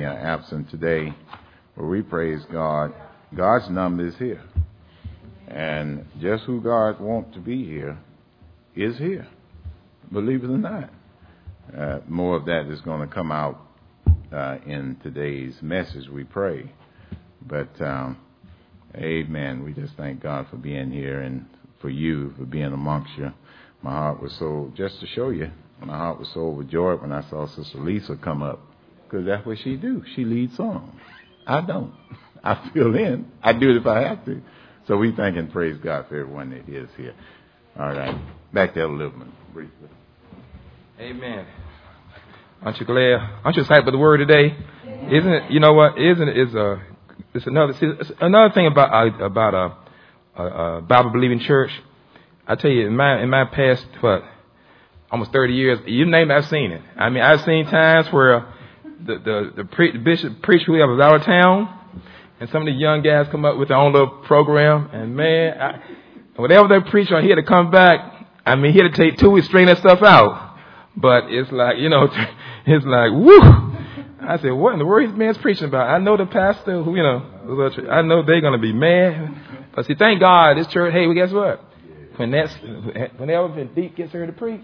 are absent today. But we praise God. God's number is here. And just who God wants to be here is here. Believe it or not. More of that is going to come out in today's message, we pray. But, amen. We just thank God for being here and for you, for being amongst you. My heart was so, just to show you, my heart was so overjoyed when I saw Sister Lisa come up. Because that's what she do. She leads songs. I don't. I fill in. I do it if I have to. So we thank and praise God for everyone that is here. All right. Back to Elder Littleman briefly. Amen. Aren't you glad? Aren't you excited about the word today? Isn't it? You know what? It's another thing about a Bible believing church. I tell you, in my past almost 30 years, you name it, I've seen it. I mean, I've seen times where the bishop preached whoever was out of town, and some of the young guys come up with their own little program, and man, whatever they preach on, he had to come back. I mean, he had to take 2 weeks to straighten that stuff out. But it's like, it's like, woo! I said, what in the world this man's preaching about? I know the pastor who, I know they're going to be mad. But see, thank God, this church, hey, well, guess what? Whenever the deacon gets here to preach,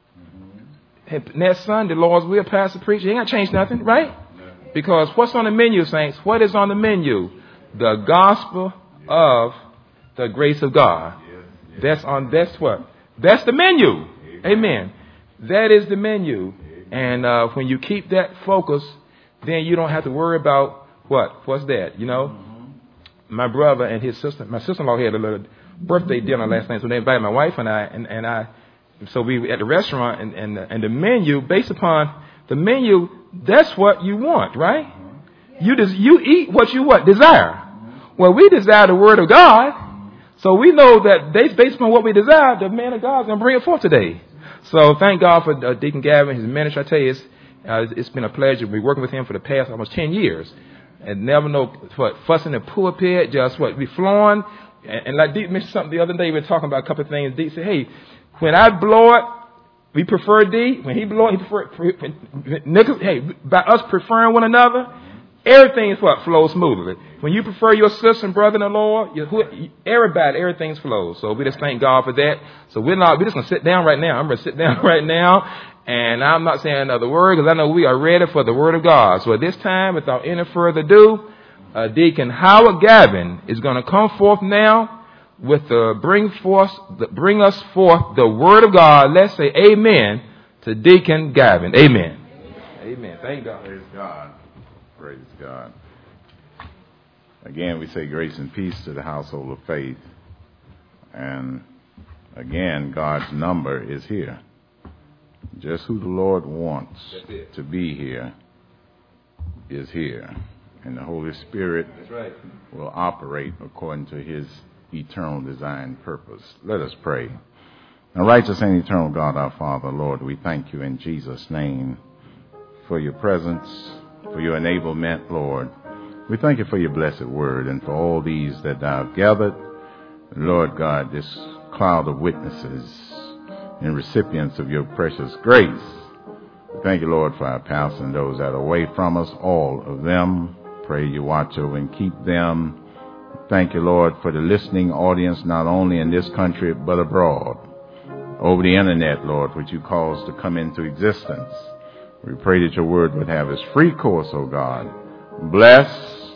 next Sunday, Lord's will, pastor preach, he ain't got to change nothing, right? Because what's on the menu, saints? What is on the menu? The gospel of the grace of God. That's what? That's the menu. Amen. That is the menu. And when you keep that focus, then you don't have to worry about what's that, My brother and his sister, my sister-in-law had a little birthday dinner last night, so they invited my wife and I, so we were at the restaurant, and the menu, based upon the menu, that's what you want, right? You eat what you desire. Well, we desire the word of God, so we know that based upon what we desire, the man of God is going to bring it forth today. So thank God for Deacon Gavin, his ministry. I tell you, it's been a pleasure to be working with him for the past almost 10 years. And never know fussing the pulpit, just we flowing. And like Deacon mentioned something the other day, we were talking about a couple of things. Deacon said, hey, when I blow it, we prefer D. When he blow it, he prefer, hey, by us preferring one another, everything is flows smoothly. When you prefer your sister and brother in the Lord, everything flows. So we just thank God for that. So we're just going to sit down right now. I'm going to sit down right now. And I'm not saying another word because I know we are ready for the word of God. So at this time, without any further ado, Deacon Howard Gavin is going to come forth now with bring us forth the word of God. Let's say amen to Deacon Gavin. Amen. Amen. Thank God. Praise God. Praise God. Again, we say grace and peace to the household of faith. And again, God's number is here. Just who the Lord wants to be here is here. And the Holy Spirit will operate according to his eternal design purpose. Let us pray. Now, righteous and eternal God, our Father, Lord, we thank you in Jesus' name for your presence, for your enablement, Lord. We thank you for your blessed word and for all these that have gathered. Lord God, this cloud of witnesses and recipients of your precious grace. Thank you, Lord, for our pastor and those that are away from us, all of them. Pray you watch over and keep them. Thank you, Lord, for the listening audience, not only in this country, but abroad. Over the internet, Lord, which you caused to come into existence. We pray that your word would have its free course, O God. Bless,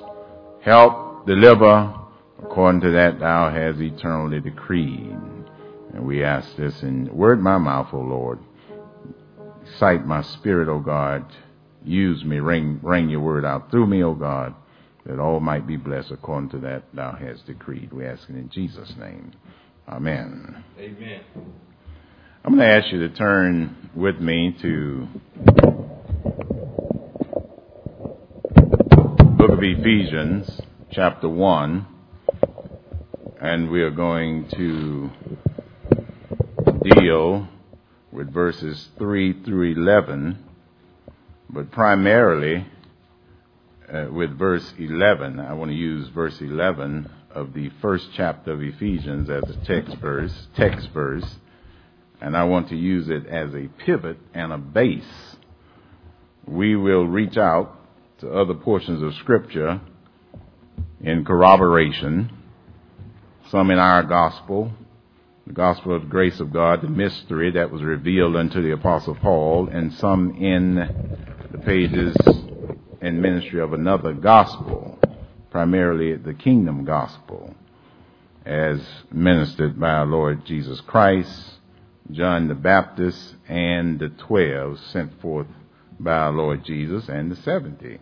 help, deliver, according to that thou hast eternally decreed. And we ask this in word my mouth, O Lord. Excite my spirit, O God. Use me, ring your word out through me, O God, that all might be blessed according to that thou hast decreed. We ask it in Jesus' name. Amen. Amen. I'm going to ask you to turn with me to book of Ephesians, chapter 1, and we are going to deal with verses 3 through 11, but primarily with verse 11. I want to use verse 11 of the first chapter of Ephesians as a text verse, and I want to use it as a pivot and a base. We will reach out to other portions of Scripture in corroboration, some in our gospel, the gospel of the grace of God, the mystery that was revealed unto the Apostle Paul, and some in the pages and ministry of another gospel, primarily the kingdom gospel, as ministered by our Lord Jesus Christ, John the Baptist, and the 12 sent forth by our Lord Jesus, and the 70.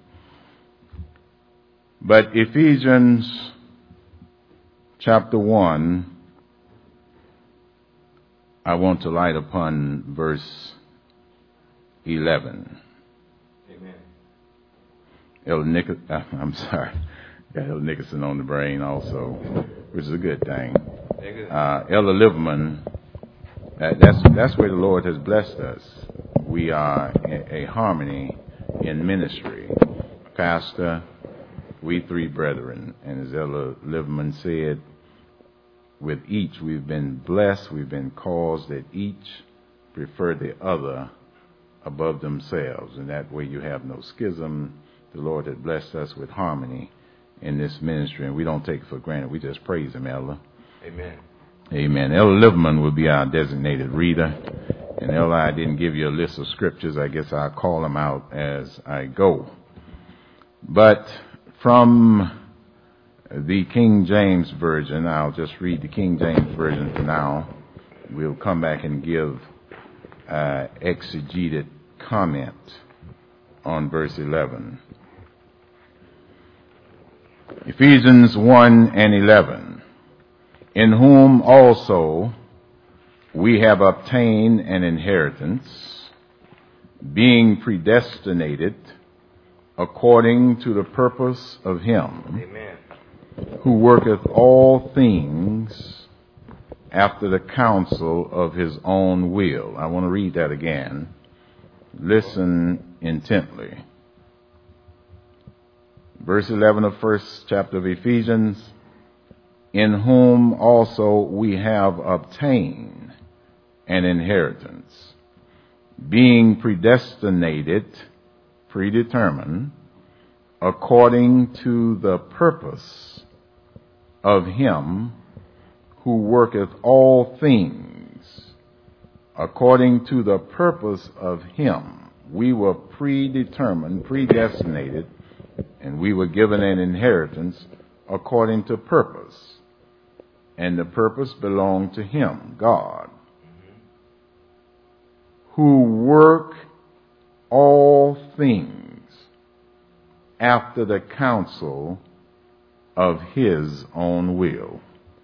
But Ephesians chapter 1, I want to light upon verse 11. Amen. Elder Nicholson on the brain also, which is a good thing. Elder Liverman, that's where the Lord has blessed us. We are a harmony in ministry. Pastor, we three brethren, and as Elder Liverman said, with each we've been blessed, we've been caused that each prefer the other above themselves, and that way you have no schism. The Lord has blessed us with harmony in this ministry, and we don't take it for granted. We just praise Him, Elder. Amen. Amen. Elder Liverman will be our designated reader, and Elder, I didn't give you a list of scriptures. I guess I'll call them out as I go. But from the King James Version, I'll just read the King James Version for now. We'll come back and give exegeted comment on verse 11. Ephesians 1 and 11. In whom also we have obtained an inheritance, being predestinated according to the purpose of Him, Amen, who worketh all things after the counsel of His own will. I want to read that again. Listen intently. Verse 11 of first chapter of Ephesians. In whom also we have obtained an inheritance, being predestinated, predetermined, according to the purpose of Him who worketh all things according to the purpose of Him. We were predetermined, predestinated, and we were given an inheritance according to purpose. And the purpose belonged to Him, God, who work all things after the counsel of His own will.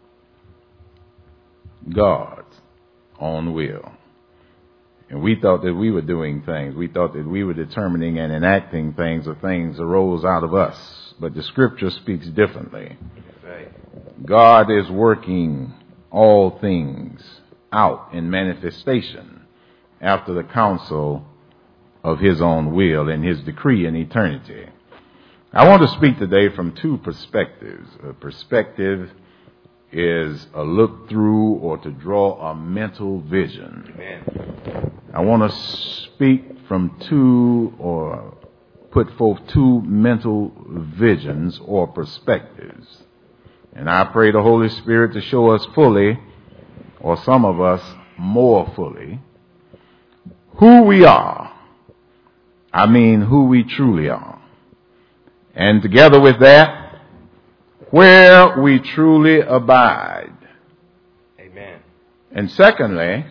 God's own will. And we thought that we were doing things. We thought that we were determining and enacting things, or things arose out of us. But the Scripture speaks differently. God is working all things out in manifestation after the counsel of His own will and His decree in eternity. I want to speak today from two perspectives. A perspective is a look through or to draw a mental vision. Amen. I want to speak from two, or put forth two mental visions or perspectives. And I pray the Holy Spirit to show us fully, or some of us more fully, who we are. I mean, who we truly are. And together with that, where we truly abide. Amen. And secondly,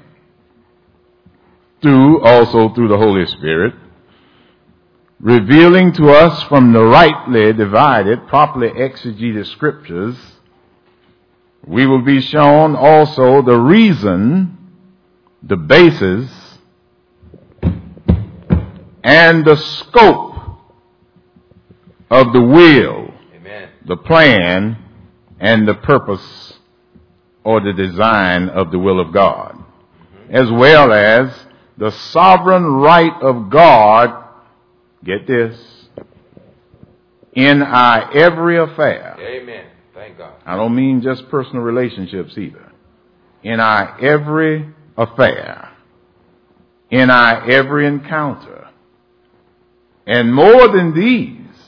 also through the Holy Spirit, revealing to us from the rightly divided, properly exegeted scriptures, we will be shown also the reason, the basis, and the scope of the will, Amen, the plan, and the purpose or the design of the will of God, as well as the sovereign right of God, get this, in our every affair. Amen. Thank God. I don't mean just personal relationships either. In our every affair, in our every encounter. And more than these,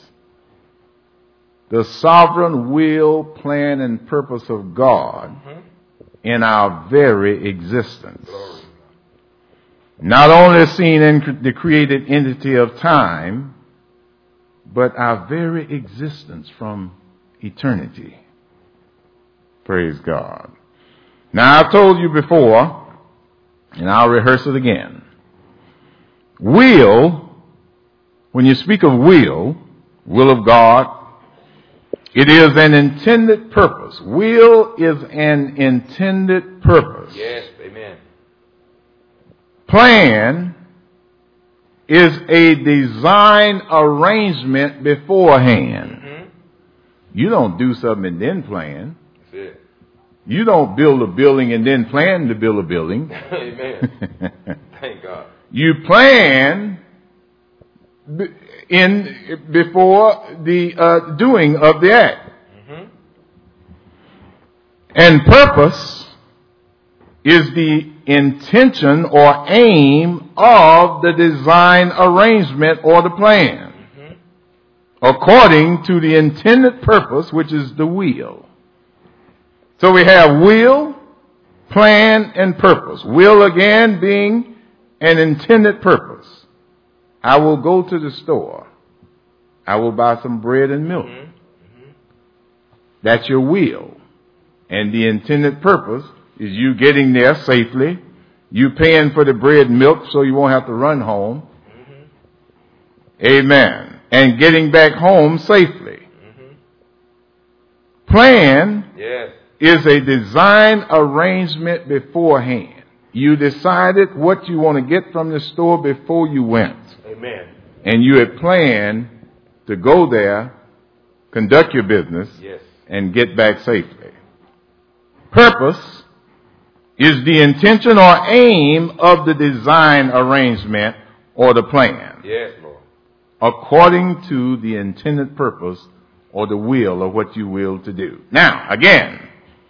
the sovereign will, plan, and purpose of God in our very existence. Not only seen in the created entity of time, but our very existence from eternity. Praise God. Now, I've told you before, and I'll rehearse it again. Will, when you speak of will of God, it is an intended purpose. Will is an intended purpose. Yes, amen. Plan is a design arrangement beforehand. You don't do something and then plan. That's it. You don't build a building and then plan to build a building. Amen. Thank God. You plan before the doing of the act. And purpose is the intention or aim of the design arrangement or the plan, according to the intended purpose, which is the will. So we have will, plan, and purpose. Will, again, being an intended purpose. I will go to the store. I will buy some bread and milk. That's your will. And the intended purpose is you getting there safely, you paying for the bread and milk so you won't have to run home. Amen. And getting back home safely. Plan is a design arrangement beforehand. You decided what you want to get from the store before you went. Amen. And you had planned to go there, conduct your business, and get back safely. Purpose is the intention or aim of the design arrangement or the plan. Yes, Lord. According to the intended purpose or the will of what you will to do. Now, again,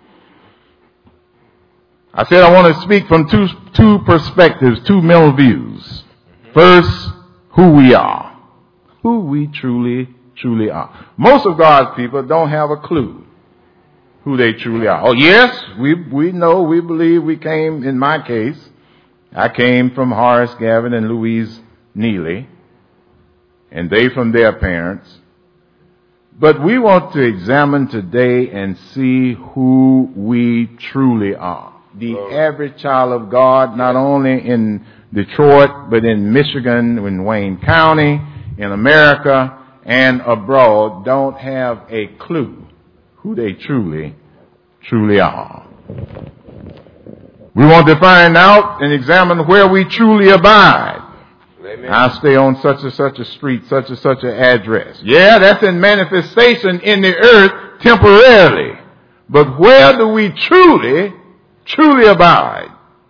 I said I want to speak from two perspectives, two mental views. First, who we are. Who we truly are. Most of God's people don't have a clue who they truly are. Oh, yes, we know, we believe we came, in my case, I came from Horace Gavin and Louise Neely, and they from their parents. But we want to examine today and see who we truly are. The average child of God, not only in Detroit, but in Michigan, in Wayne County, in America, and abroad, don't have a clue who they truly are. We want to find out and examine where we truly abide. Amen. I stay on such and such a street, such and such an address. Yeah, that's in manifestation in the earth temporarily. But where do we truly abide?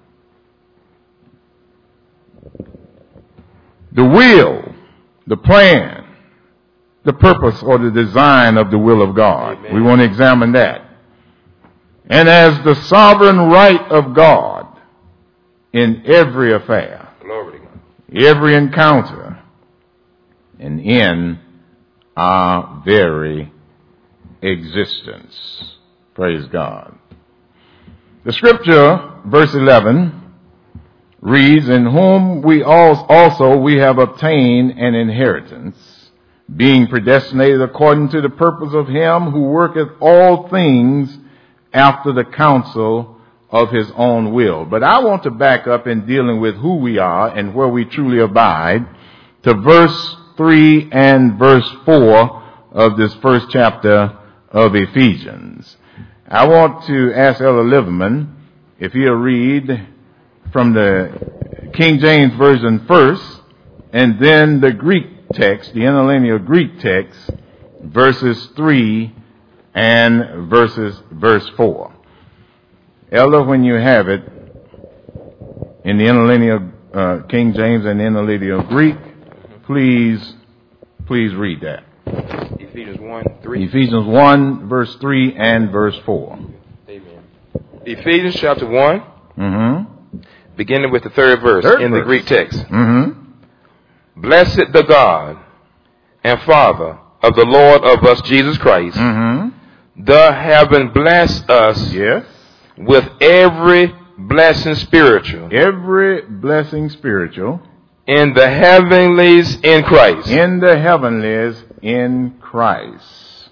The will, the plan, the purpose or the design of the will of God. Amen. We want to examine that. And as the sovereign right of God in every affair, every encounter, and in our very existence. Praise God. The scripture, verse 11, reads, in whom we also we have obtained an inheritance, being predestinated according to the purpose of him who worketh all things after the counsel of his own will. But I want to back up in dealing with who we are and where we truly abide to verse 3 and verse 4 of this first chapter of Ephesians. I want to ask Elder Liverman if he'll read from the King James Version first, and then the Greek text, the interlinear Greek text, verses 3 and verse 4. Elder, when you have it, in the interlinear King James and interlinear Greek, please read that. Ephesians 1:3. Ephesians 1, verse 3 and verse 4. Amen. Ephesians chapter 1, beginning with the third verse in the Greek text. Blessed the God and Father of the Lord of us, Jesus Christ, the having blessed us with every blessing spiritual. Every blessing spiritual. In the heavenlies in Christ. In the heavenlies in Christ.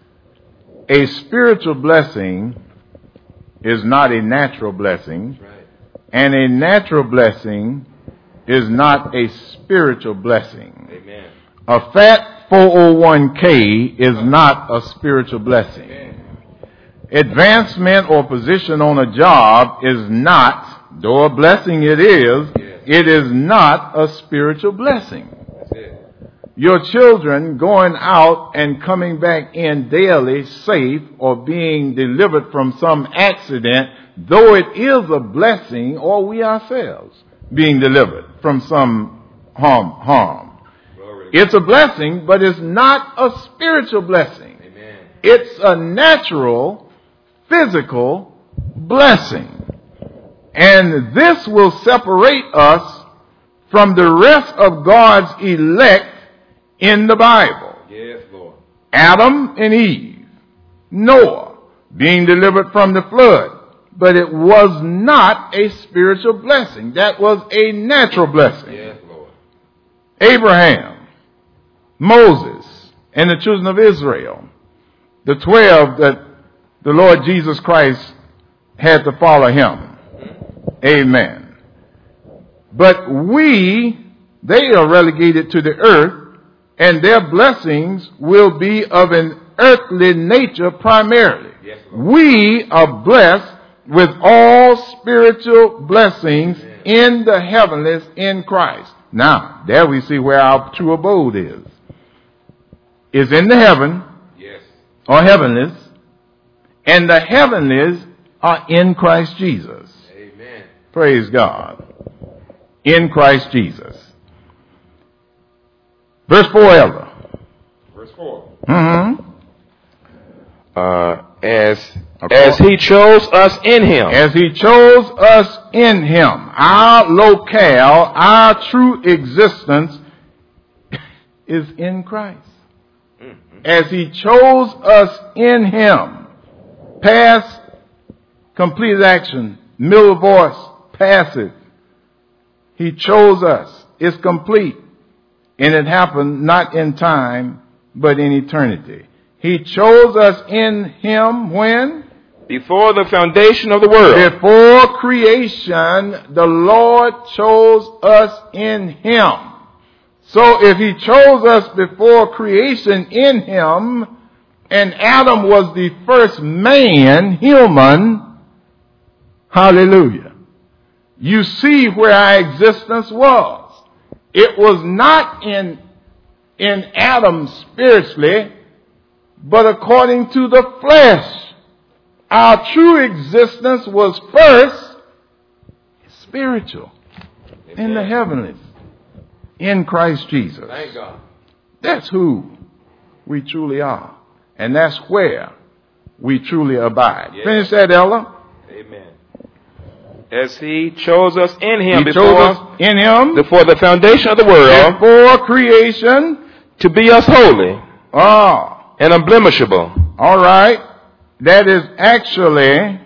A spiritual blessing is not a natural blessing. And a natural blessing is not a spiritual blessing. Amen. A fat 401k is not a spiritual blessing. Amen. Advancement or position on a job is not, though a blessing it is, it is not a spiritual blessing. That's it. Your children going out and coming back in daily safe or being delivered from some accident, though it is a blessing, or we ourselves being delivered from some harm. It's a blessing, but it's not a spiritual blessing. Amen. It's a natural, physical blessing. And this will separate us from the rest of God's elect in the Bible. Yes, Lord. Adam and Eve, Noah being delivered from the flood. But it was not a spiritual blessing. That was a natural blessing. Yes, Lord. Abraham, Moses, and the children of Israel, the 12 that the Lord Jesus Christ had to follow him. Amen. But they are relegated to the earth, and their blessings will be of an earthly nature primarily. Yes, Lord. We are blessed with all spiritual blessings in the heavenlies in Christ. Now, there we see where our true abode is. It's in the heaven, or heavenlies, and the heavenlies are in Christ Jesus. Amen. Praise God. In Christ Jesus. Verse 4, Elder. Verse 4. As he chose us in him. As he chose us in him. Our locale, our true existence is in Christ. As he chose us in him. Past, completed action. Middle voice, passive. He chose us. It's complete. And it happened not in time, but in eternity. He chose us in him when? Before the foundation of the world. Before creation, the Lord chose us in him. So if he chose us before creation in him, and Adam was the first man, human, hallelujah. You see where our existence was. It was not in Adam spiritually, but according to the flesh. Our true existence was first spiritual. Amen. In the heavenlies, in Christ Jesus. Thank God. That's who we truly are. And that's where we truly abide. Yes. Finish that, Ella. Amen. As he chose us in him before the foundation of the world, before creation, to be us holy and unblemishable. All right. That is actually,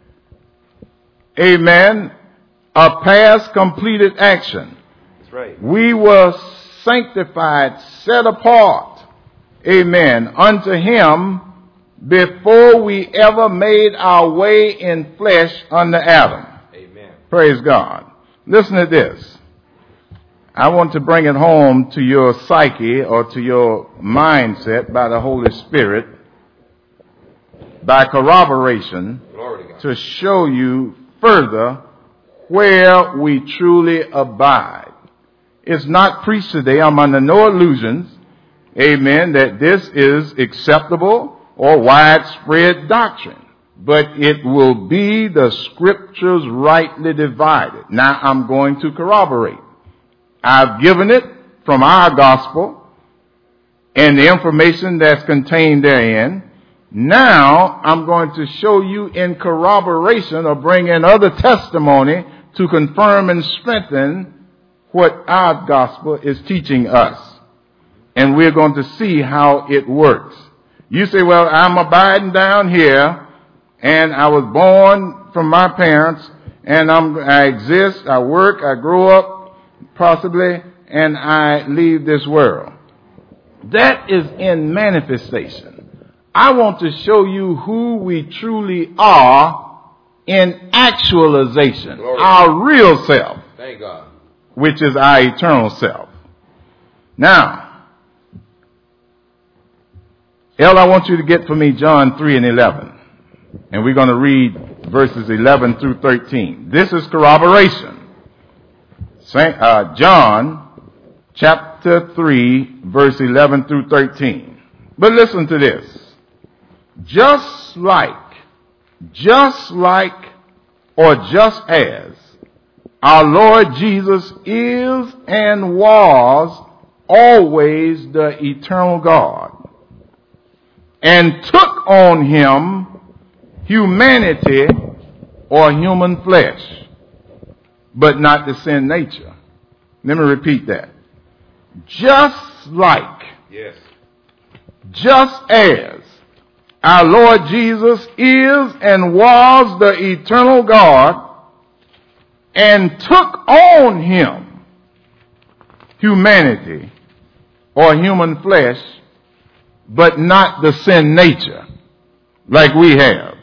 amen, a past completed action. That's right. We were sanctified, set apart, amen, unto him before we ever made our way in flesh under Adam. Amen. Praise God. Listen to this. I want to bring it home to your psyche or to your mindset by the Holy Spirit, by corroboration, to show you further where we truly abide. It's not preached today. I'm under no illusions, amen, that this is acceptable or widespread doctrine. But it will be the scriptures rightly divided. Now I'm going to corroborate. I've given it from our gospel and the information that's contained therein. Now, I'm going to show you in corroboration or bring in other testimony to confirm and strengthen what our gospel is teaching us. And we're going to see how it works. You say, well, I'm abiding down here, and I was born from my parents, and I exist, I work, I grow up, possibly, and I leave this world. That is in manifestation. I want to show you who we truly are in actualization. Glory. Our real self. Thank God. Which is our eternal self. Now, I want you to get for me John 3 and 11. And we're going to read verses 11 through 13. This is corroboration. John chapter 3, verse 11 through 13. But listen to this. Just like, or just as our Lord Jesus is and was always the eternal God, and took on him humanity or human flesh, but not the sin nature. Let me repeat that. Just like, just as our Lord Jesus is and was the eternal God, and took on him humanity or human flesh, but not the sin nature like we have.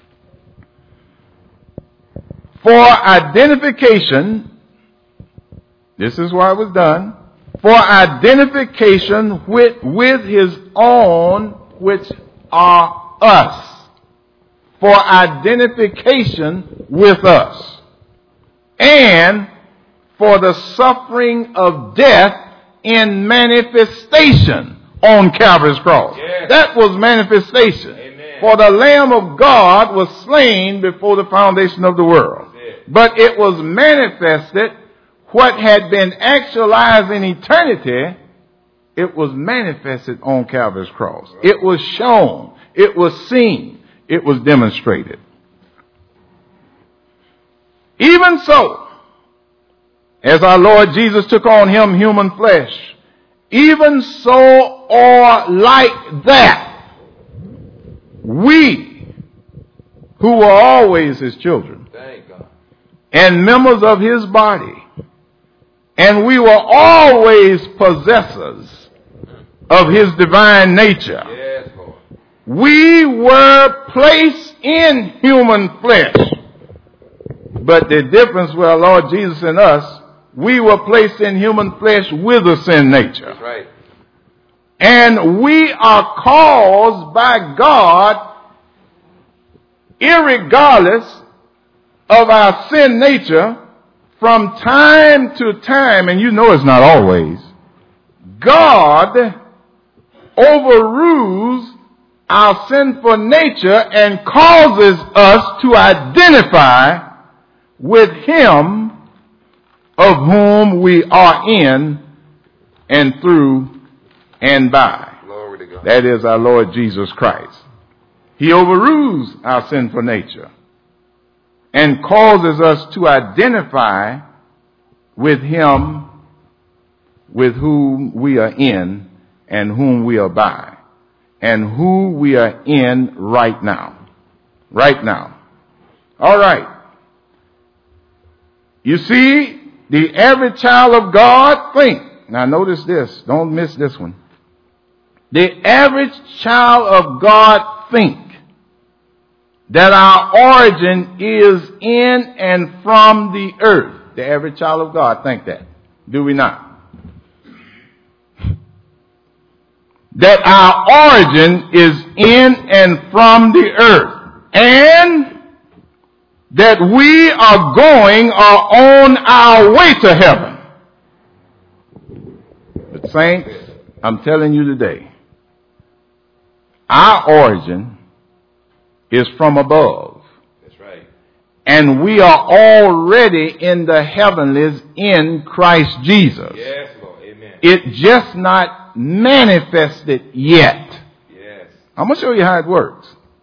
For identification, this is why it was done, for identification with his own, which are us. For identification with us. And for the suffering of death in manifestation on Calvary's cross. Yes. That was manifestation. Amen. For the Lamb of God was slain before the foundation of the world. But it was manifested what had been actualized in eternity. It was manifested on Calvary's cross. Right. It was shown. It was seen. It was demonstrated. Even so, as our Lord Jesus took on him human flesh, even so or like that, we who were always his children and members of his body, and we were always possessors of his divine nature. Yes, Lord. We were placed in human flesh. But the difference with our Lord Jesus and us, we were placed in human flesh with a sin nature. That's right. And we are caused by God, irregardless of our sin nature, from time to time, and you know it's not always, God overrules our sinful nature and causes us to identify with him of whom we are in and through and by. Glory to God. That is our Lord Jesus Christ. He overrules our sinful nature and causes us to identify with him with whom we are in and whom we are by, and who we are in right now. Right now. All right. You see, the average child of God think. Now notice this. Don't miss this one. The average child of God think that our origin is in and from the earth. The average child of God think that. Do we not? That our origin is in and from the earth. And that we are going or on our way to heaven. But saints, I'm telling you today, our origin is from above. That's right. And we are already in the heavenlies in Christ Jesus. Yes, Lord. Amen. It just not manifested yet. Yes. I'm going to show you how it works.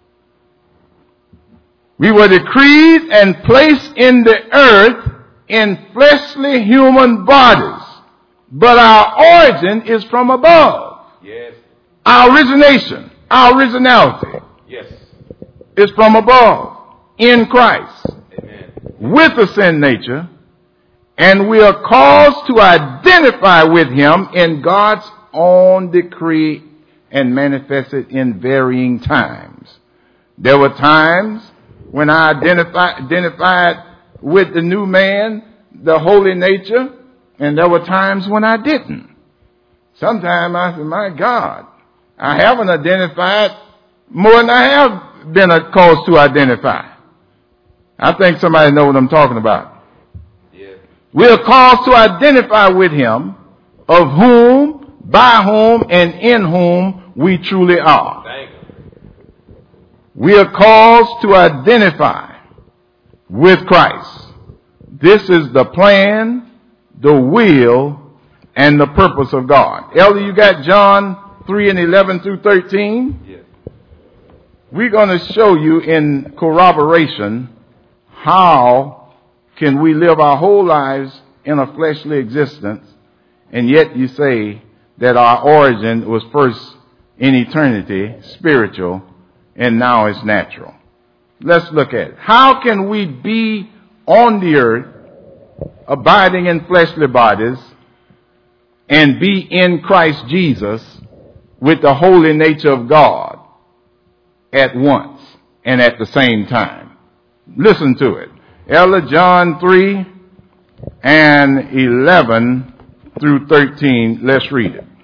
We were decreed and placed in the earth in fleshly human bodies but our origin is from above. Yes. Our origination, our originality Yes. is from above in Christ Amen. with a sin nature, and we are caused to identify with him in God's own decree and manifested in varying times. There were times when I identified with the new man, the holy nature, and there were times when I didn't. Sometimes I said, my God, I haven't identified more than I have been caused to identify. I think somebody knows what I'm talking about. Yeah. We are caused to identify with him, of whom, by whom, and in whom we truly are. Thank you. We are caused to identify with Christ. This is the plan, the will, and the purpose of God. Elder, you got John 3:11 through 13? Yeah. We're going to show you in corroboration how can we live our whole lives in a fleshly existence, and yet you say that our origin was first in eternity, spiritual, and now it's natural. Let's look at it. How can we be on the earth, abiding in fleshly bodies, and be in Christ Jesus with the holy nature of God at once and at the same time? Listen to it. Elder, John 3 and 11 through 13. Let's read it.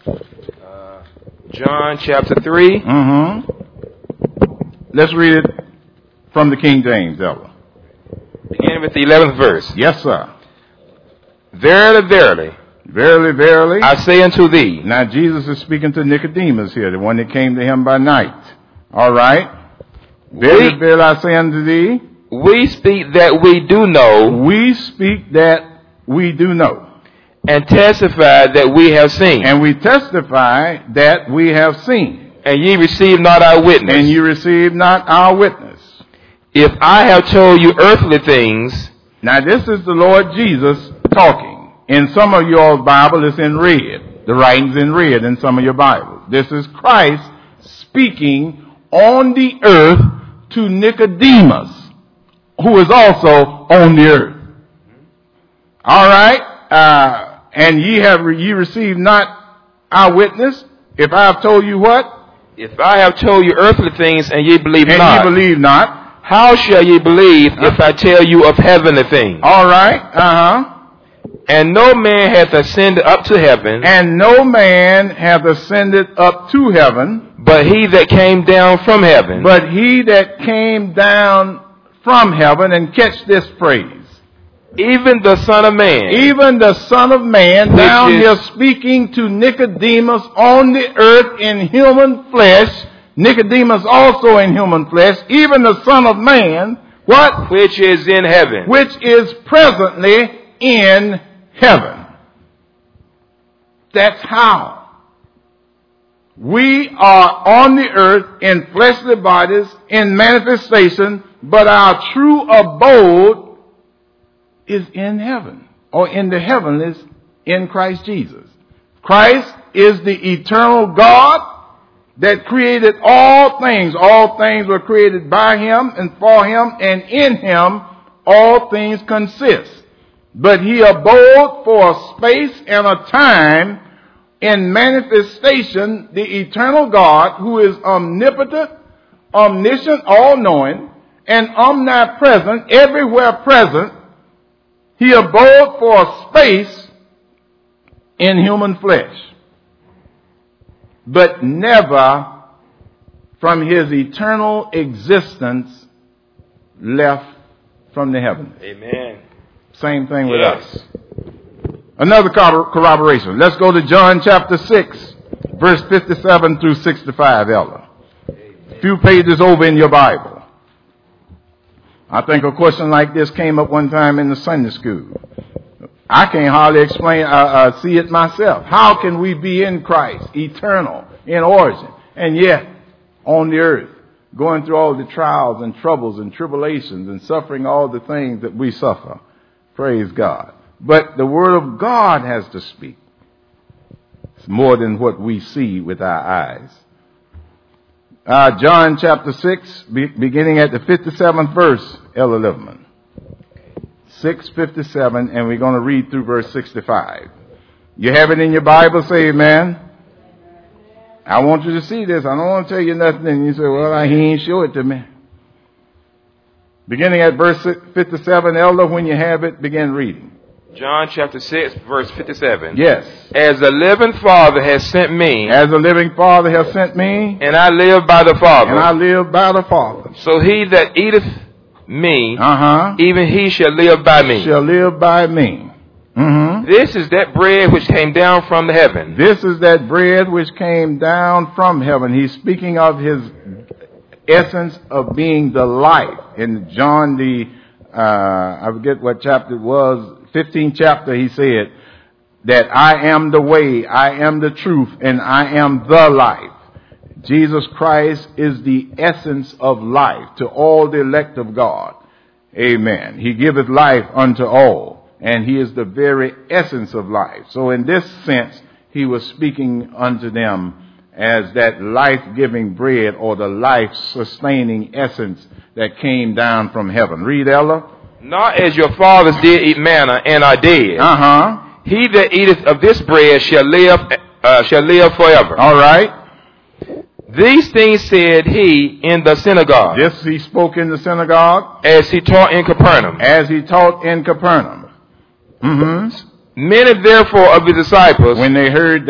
John chapter 3. Let's read it from the King James, Elder. Beginning with the 11th verse. Yes, sir. Verily, verily, Verily, verily. I say unto thee. Now, Jesus is speaking to Nicodemus here, the one that came to him by night. All right. Verily, verily, I say unto thee. We speak that we do know. We speak that we do know. And testify that we have seen. And we testify that we have seen. And ye receive not our witness. And you receive not our witness. If I have told you earthly things. Now, this is the Lord Jesus talking. In some of your Bible, it's in red. The writing's in red in some of your Bibles. This is Christ speaking on the earth to Nicodemus, who is also on the earth. All right. And ye receive not our witness. If I have told you what? If I have told you earthly things and ye believe not. And ye believe not. How shall ye believe if I tell you of heavenly things? All right. And no man hath ascended up to heaven. And no man hath ascended up to heaven. But he that came down from heaven. But he that came down from heaven. And catch this phrase. Even the Son of Man. Even the Son of Man down here speaking to Nicodemus on the earth in human flesh. Nicodemus also in human flesh. Even the Son of Man. What? Which is in heaven. Which is presently in heaven. That's how. We are on the earth in fleshly bodies, in manifestation, but our true abode is in heaven, or in the heavenlies in Christ Jesus. Christ is the eternal God that created all things. All things were created by him and for him, and in him all things consist. But he abode for a space and a time in manifestation, the eternal God, who is omnipotent, omniscient, all-knowing, and omnipresent, everywhere present. He abode for a space in human flesh, but never from his eternal existence left from the heavens. Amen. Same thing with us. Another corroboration. Let's go to John chapter 6, verse 57 through 65, Elder. A few pages over in your Bible. I think a question like this came up one time in the Sunday school. I can't hardly see it myself. How can we be in Christ, eternal, in origin, and yet on the earth, going through all the trials and troubles and tribulations and suffering all the things that we suffer? Praise God. But the Word of God has to speak. It's more than what we see with our eyes. John chapter 6, beginning at the 57th verse, Elder Liverman. 6:57, and we're going to read through verse 65. You have it in your Bible, say amen. I want you to see this. I don't want to tell you nothing, and you say, well, he ain't show it to me. Beginning at verse 57, Elder, when you have it, begin reading. John chapter 6, verse 57. Yes. As the living Father has sent me. As the living Father has sent me. And I live by the Father. And I live by the Father. So he that eateth me, even he shall live by me. Shall live by me. Mm-hmm. This is that bread which came down from the heaven. This is that bread which came down from heaven. He's speaking of his essence of being the life. In John I forget what chapter it was, 15th chapter, he said that I am the way, I am the truth, and I am the life. Jesus Christ is the essence of life to all the elect of God. Amen. He giveth life unto all, and he is the very essence of life. So in this sense, he was speaking unto them as that life-giving bread or the life-sustaining essence that came down from heaven. Read, Ella. Not as your fathers did eat manna and are dead. He that eateth of this bread shall live forever. All right. These things said he in the synagogue. This he spoke in the synagogue. As he taught in Capernaum. As he taught in Capernaum. Mm-hmm. Many therefore of his disciples, when they heard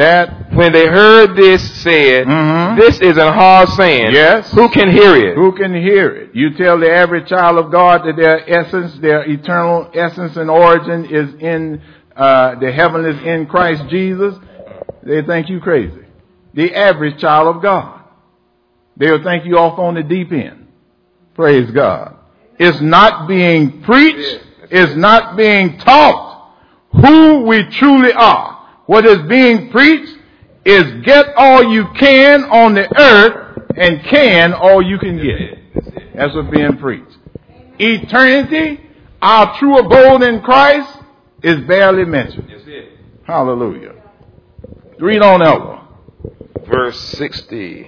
this, said, This is an hard saying. Yes. Who can hear it? Who can hear it? You tell the average child of God that their essence, their eternal essence and origin is in the heaven is in Christ Jesus. They think you crazy. The average child of God. They'll think you off on the deep end. Praise God. It's not being preached. It's not being taught who we truly are. What is being preached is get all you can on the earth and can all you can get. That's what's being preached. Eternity, our true abode in Christ, is barely mentioned. Hallelujah. Read on, Elder. Verse 60.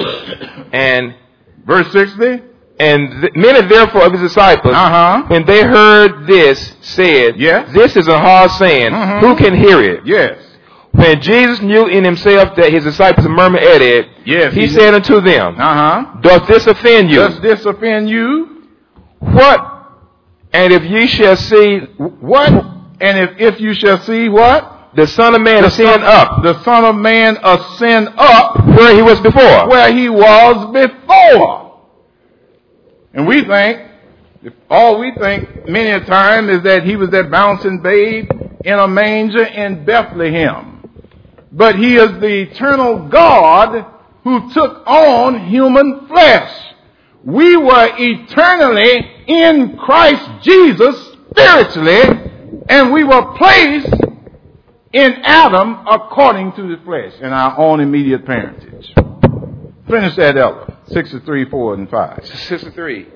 And verse 60. And many therefore of his disciples, when they heard this, said, This is a hard saying. Who can hear it? Yes. When Jesus knew in himself that his disciples murmured at it, he said unto them, Doth this offend you? Does this offend you? What? And if ye shall see what? And if you shall see what? The Son of Man ascend up. The Son of Man ascend up where he was before. Where he was before. And we think, all we think many a time is that he was that bouncing babe in a manger in Bethlehem. But he is the eternal God who took on human flesh. We were eternally in Christ Jesus spiritually, and we were placed in Adam according to the flesh, in our own immediate parentage. Finish that, Elder. 63, 4, and 5. 63.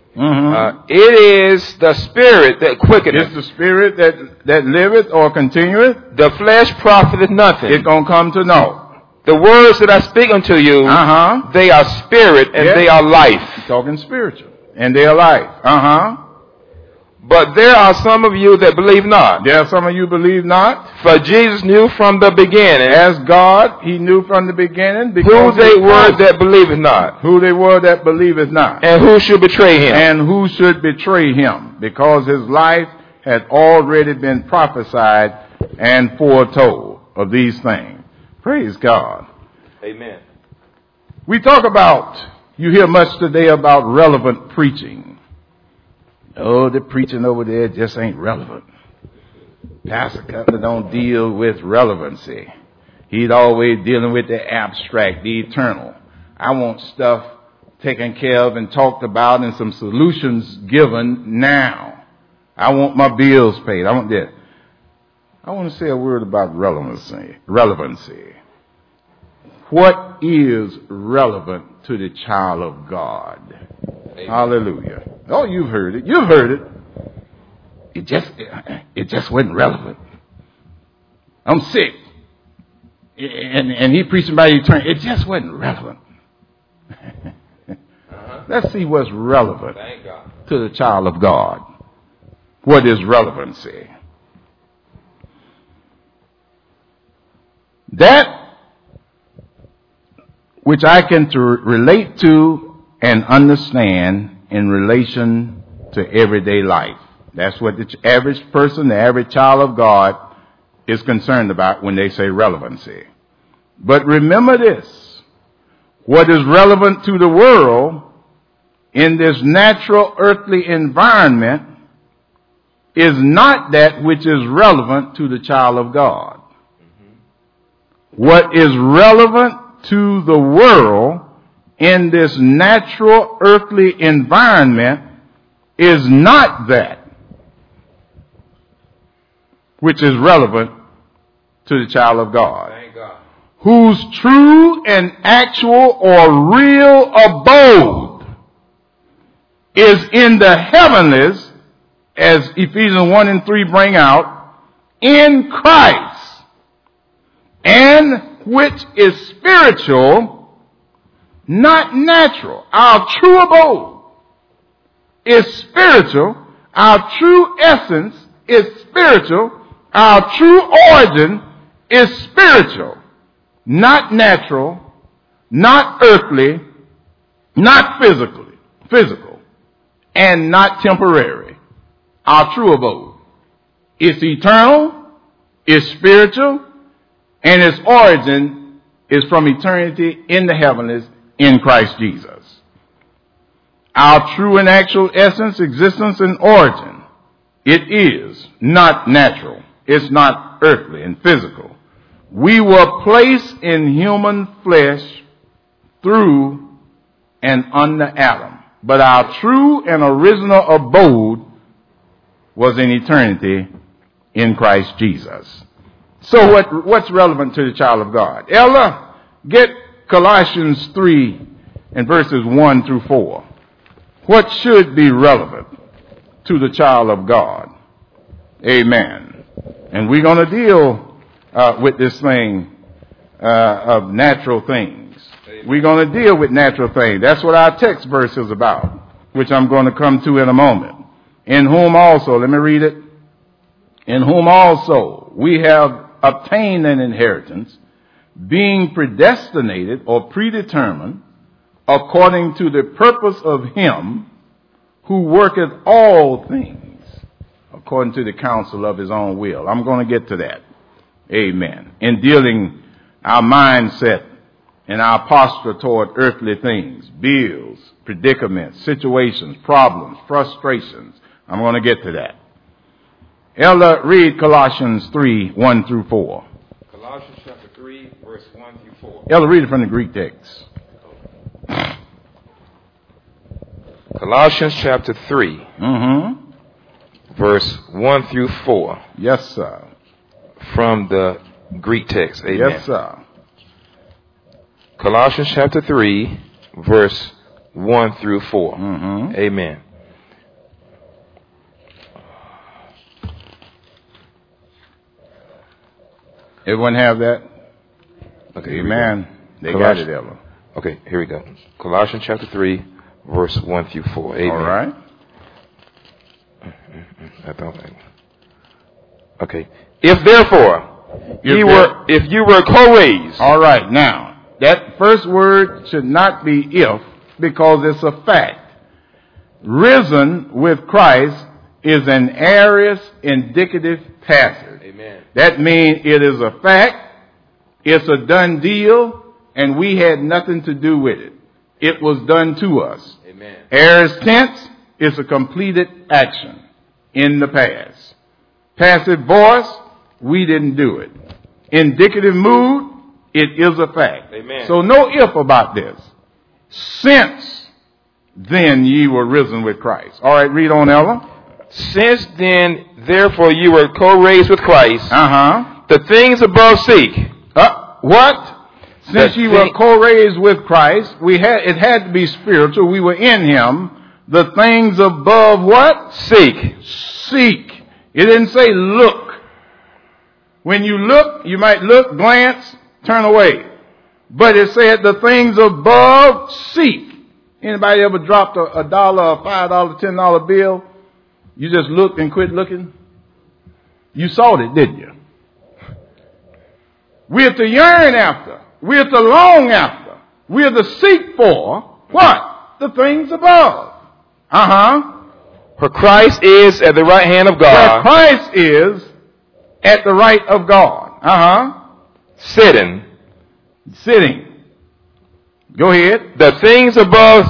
It is the spirit that quickeneth. It's the spirit that liveth or continueth. The flesh profiteth nothing. It's going to come to naught. The words that I speak unto you, they are spirit and they are life. Talking spiritual. And they are life. But there are some of you that believe not. There are some of you believe not. For Jesus knew from the beginning. As God, he knew from the beginning. Who they were that believeth not. Who they were that believeth not. And who should betray him. And who should betray him. Because his life had already been prophesied and foretold of these things. Praise God. Amen. We talk about, you hear much today about relevant preaching. Oh, the preaching over there just ain't relevant. Pastor Cutler don't deal with relevancy. He's always dealing with the abstract, the eternal. I want stuff taken care of and talked about and some solutions given now. I want my bills paid. I want this. I want to say a word about relevancy. What is relevant to the child of God? Amen. Hallelujah. Oh, you've heard it. You've heard it. it just wasn't relevant. I'm sick. And he preaching about eternity. It just wasn't relevant. Let's see what's relevant to the child of God. What is relevancy? That which I can relate to and understand in relation to everyday life. That's what the average person, the average child of God is concerned about when they say relevancy. But remember this, what is relevant to the world in this natural earthly environment is not that which is relevant to the child of God. What is relevant to the world in this natural earthly environment is not that which is relevant to the child of God, whose true and actual or real abode is in the heavenlies, as Ephesians 1 and 3 bring out, in Christ, and which is spiritual, not natural. Our true abode is spiritual. Our true essence is spiritual. Our true origin is spiritual, not natural, not earthly, not physical, and not temporary. Our true abode is eternal, is spiritual, and its origin is from eternity in the heavens in Christ Jesus. Our true and actual essence, existence, and origin, it is not natural. It's not earthly and physical. We were placed in human flesh through and under Adam. But our true and original abode was in eternity in Christ Jesus. So what's relevant to the child of God? Ella, get Colossians 3 and verses 1 through 4. What should be relevant to the child of God? Amen. And we're going to deal with this thing of natural things. We're going to deal with natural things. That's what our text verse is about, which I'm going to come to in a moment. In whom also, let me read it. In whom also we have obtained an inheritance, being predestinated or predetermined according to the purpose of him who worketh all things according to the counsel of his own will. I'm going to get to that. Amen. In dealing our mindset and our posture toward earthly things, bills, predicaments, situations, problems, frustrations. I'm going to get to that. Ella, read Colossians 3, 1 through 4. Colossians chapter 3, verse 1 through 4. Ella, read it from the Greek text. Colossians chapter 3, verse 1 through 4. Yes, sir. From the Greek text. Amen. Yes, sir. Colossians chapter 3, verse 1 through 4. Amen. Everyone have that? Okay. Amen. They got it, Ella. Okay, here we go. Colossians chapter 3, verse 1 through 4. Amen. All right. Okay. If therefore if you were co-raised. All right. Now, that first word should not be if, because it's a fact. Risen with Christ is an aorist indicative passive. Amen. That means it is a fact, it's a done deal, and we had nothing to do with it. It was done to us. Amen. Aorist tense is a completed action in the past. Passive voice, we didn't do it. Indicative mood, it is a fact. Amen. So no if about this. Since then ye were risen with Christ. All right, read on, Ella. Since then, therefore, you were co-raised with Christ. The things above seek. What? Since you were co-raised with Christ, it had to be spiritual. We were in him. The things above what? Seek. Seek. It didn't say look. When you look, you might look, glance, turn away. But it said the things above seek. Anybody ever dropped a dollar, a $5, $10 bill? You just looked and quit looking? You sought it, didn't you? We're to yearn after. We're to long after. We're to seek for what? The things above. For Christ is at the right hand of God. Where Christ is at the right of God. Sitting. Go ahead. The things above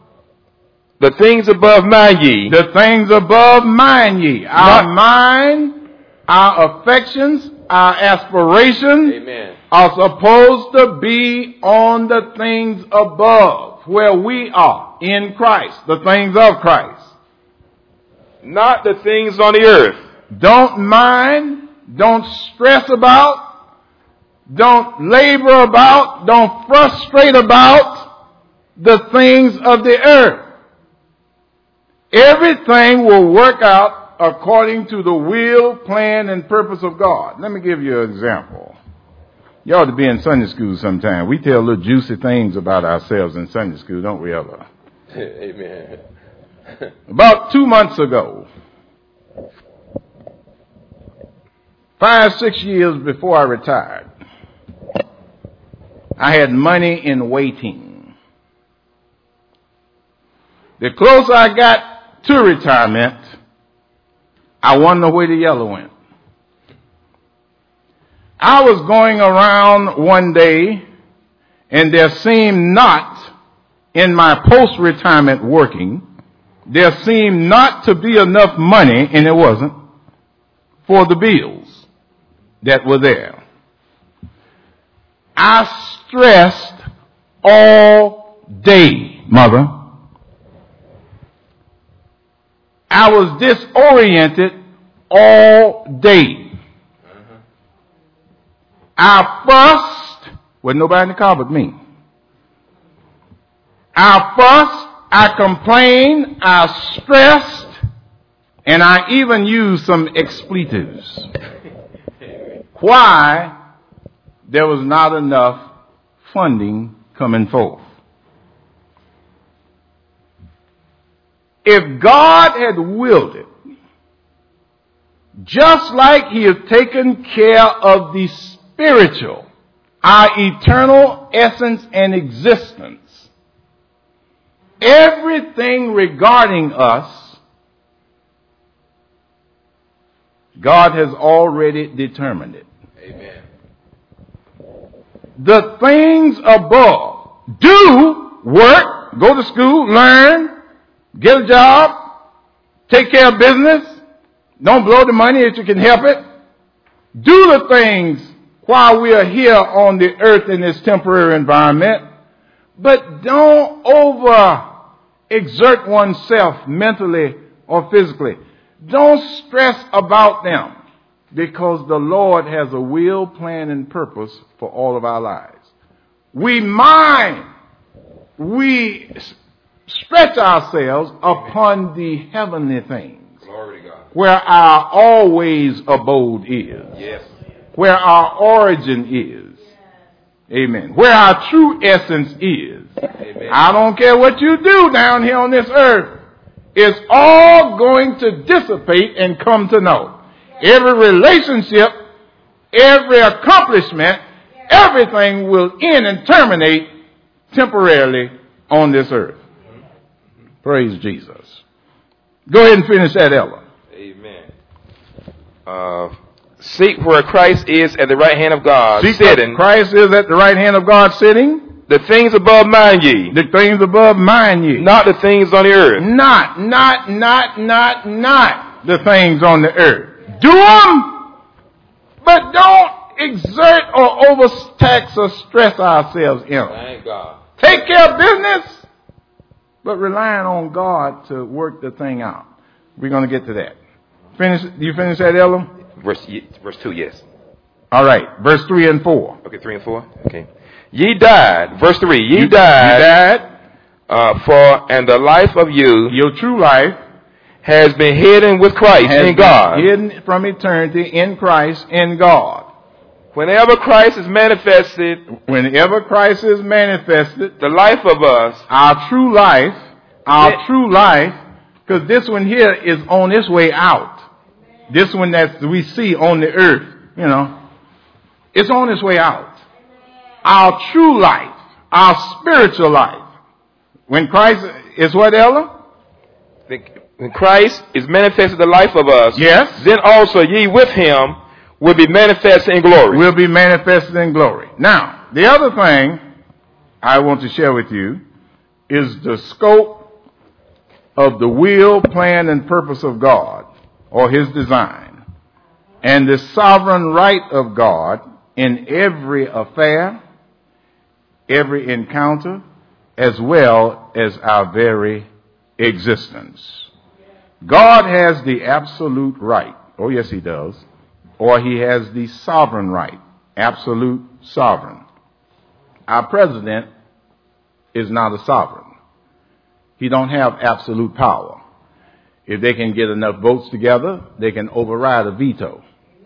mind ye. The things above mind ye. Our mind, our affections, our aspirations Amen. are supposed to be on the things above, where we are in Christ, the things of Christ. Not the things on the earth. Don't mind, don't stress about, don't labor about, don't frustrate about the things of the earth. Everything will work out according to the will, plan, and purpose of God. Let me give you an example. You ought to be in Sunday school sometime. We tell little juicy things about ourselves in Sunday school, don't we ever? Amen. About 2 months ago, 5-6 years before I retired, I had money in waiting. The closer I got to retirement, I wonder where the yellow went. I was going around one day, and there seemed not, in my post-retirement working, there seemed not to be enough money, and it wasn't, for the bills that were there. I stressed all day, Mother. I was disoriented all day. I fussed with nobody in the car but me. I fussed, I complained, I stressed, and I even used some expletives. Why? There was not enough funding coming forth. If God had willed it, just like He has taken care of the spiritual, our eternal essence and existence, everything regarding us, God has already determined it. Amen. The things above, do work, go to school, learn, get a job, take care of business, don't blow the money if you can help it. Do the things while we are here on the earth in this temporary environment, but don't over-exert oneself mentally or physically. Don't stress about them, because the Lord has a will, plan, and purpose for all of our lives. We stretch ourselves upon the heavenly things, Glory to God. where our always abode is, Yes. where our origin is. Amen. Where our true essence is. Amen. I don't care what you do down here on this earth. It's all going to dissipate and come to naught. Every relationship, every accomplishment, everything will end and terminate temporarily on this earth. Praise Jesus. Go ahead and finish that, Ella. Amen. Seek where Christ is at the right hand of God, Seek sitting. Christ is at the right hand of God sitting. The things above mind ye. The things above mind ye. Not the things on the earth. Not the things on the earth. Do them, but don't exert or overtax or stress ourselves in them. Thank God. Take care of business, but relying on God to work the thing out. We're going to get to that. You finish that, Ella? Verse 2, yes. All right. Verse 3 and 4. Okay, 3 and 4. Okay. Ye died. Verse 3. Ye You died. died. And the life of you. Your true life. has been hidden with Christ in God. Hidden from eternity in Christ in God. Whenever Christ is manifested, the life of us, our true life, because this one here is on its way out. This one that we see on the earth, it's on its way out. Our true life, our spiritual life. When Christ is what, Ella? When Christ is manifested the life of us, yes, then also ye with him will be manifested in glory. Will be manifested in glory. Now, the other thing I want to share with you is the scope of the will, plan, and purpose of God, or his design, and the sovereign right of God in every affair, every encounter, as well as our very existence. God has the absolute right. Oh, yes, he does. Or he has the sovereign right. Absolute sovereign. Our president is not a sovereign. He don't have absolute power. If they can get enough votes together, they can override a veto